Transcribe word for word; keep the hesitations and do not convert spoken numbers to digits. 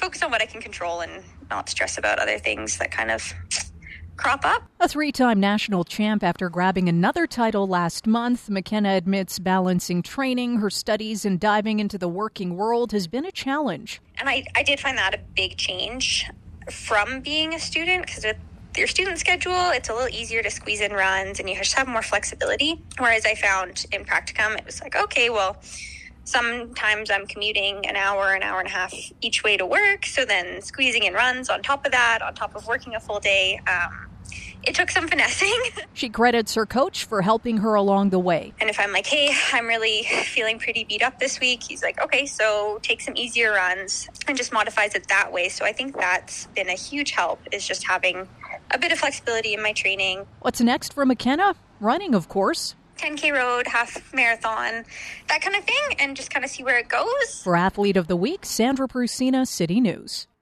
focus on what I can control and not stress about other things that kind of crop up. A three-time national champ after grabbing another title last month, McKenna admits balancing training, her studies, and diving into the working world has been a challenge. And I, I did find that a big change from being a student, because with your student schedule, it's a little easier to squeeze in runs and you just have more flexibility. Whereas I found in practicum, it was like, okay, well, sometimes I'm commuting an hour, an hour and a half each way to work. So then squeezing in runs on top of that, on top of working a full day, um, it took some finessing. She credits her coach for helping her along the way. And if I'm like, hey, I'm really feeling pretty beat up this week, he's like, okay, so take some easier runs, and just modifies it that way. So I think that's been a huge help, is just having a bit of flexibility in my training. What's next for McKenna? Running, of course. ten K road, half marathon, that kind of thing, and just kind of see where it goes. For Athlete of the Week, Sandra Prusina, City News.